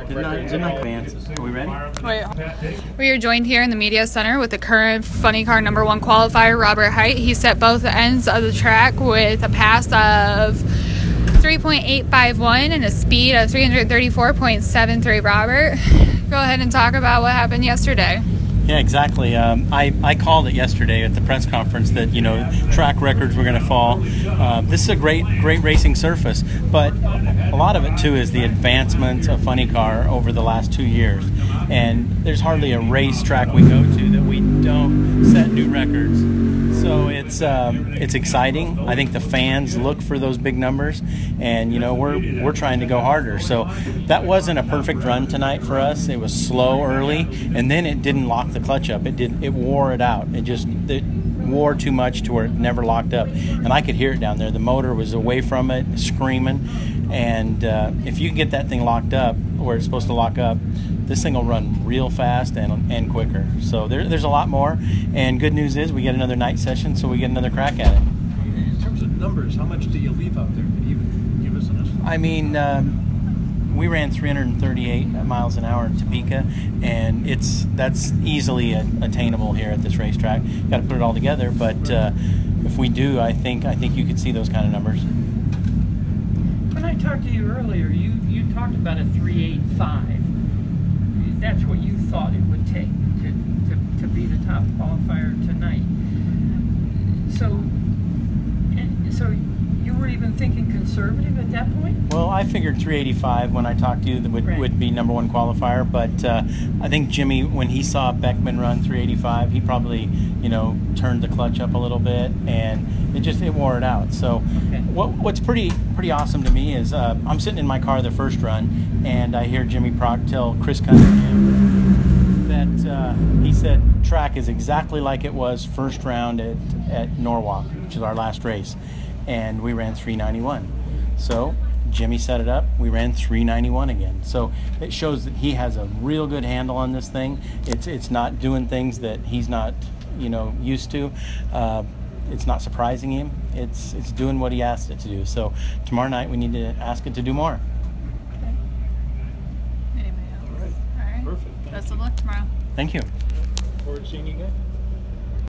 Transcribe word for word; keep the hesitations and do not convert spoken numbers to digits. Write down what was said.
Didn't I, didn't I advance? Are we ready? Wait. We are joined here in the media center with the current funny car number one qualifier, Robert Hight. He set both ends of the track with a pass of three point eight five one and a speed of three thirty-four point seven three. Robert, go ahead and talk about what happened yesterday. Yeah, exactly. Um, I, I called it yesterday at the press conference that, you know, track records were going to fall. Uh, this is a great, great racing surface, but a lot of it, too, is the advancements of Funny Car over the last two years. And there's hardly a racetrack we go to that we don't set new records. So it's um, it's exciting. I think the fans look for those big numbers, and you know we're we're trying to go harder. So that wasn't a perfect run tonight for us. It was slow early, and then it didn't lock the clutch up. It did it wore it out. It just it wore too much to where it never locked up, and I could hear it down there. The motor was away from it, screaming. And uh, if you can get that thing locked up where it's supposed to lock up, this thing will run real fast and and quicker. So there, there's a lot more. And good news is we get another night session, so we get another crack at it. In terms of numbers, how much do you leave out there? Can you give us an estimate? I mean, um, we ran three thirty-eight miles an hour in Topeka, and it's that's easily a, attainable here at this racetrack. Got to put it all together, but uh, if we do, I think I think you could see those kind of numbers. When I talked to you earlier, you, you talked about a three eighty-five. That's what you thought it would take to, to, to be the top qualifier tonight. So, and, so you were even thinking conservative at that point? Well, I figured three eighty-five when I talked to you that would, right. would be number one qualifier, but uh, I think Jimmy, when he saw Beckman run three eighty-five, he probably, you know, turned the clutch up a little bit, and it just it wore it out. So, okay. what what's pretty pretty awesome to me is uh, I'm sitting in my car the first run, and I hear Jimmy Prock tell Chris Cunningham that uh, he said track is exactly like it was first round at at Norwalk, which is our last race. And we ran three ninety-one. So Jimmy set it up. We ran three ninety-one again. So it shows that he has a real good handle on this thing. It's it's not doing things that he's not, you know, used to. Uh, it's not surprising him. It's it's doing what he asked it to do. So tomorrow night we need to ask it to do more. Okay. Anybody else? All right. All right. Perfect. Thank Best you. of luck tomorrow. Thank you. Look forward to seeing you again.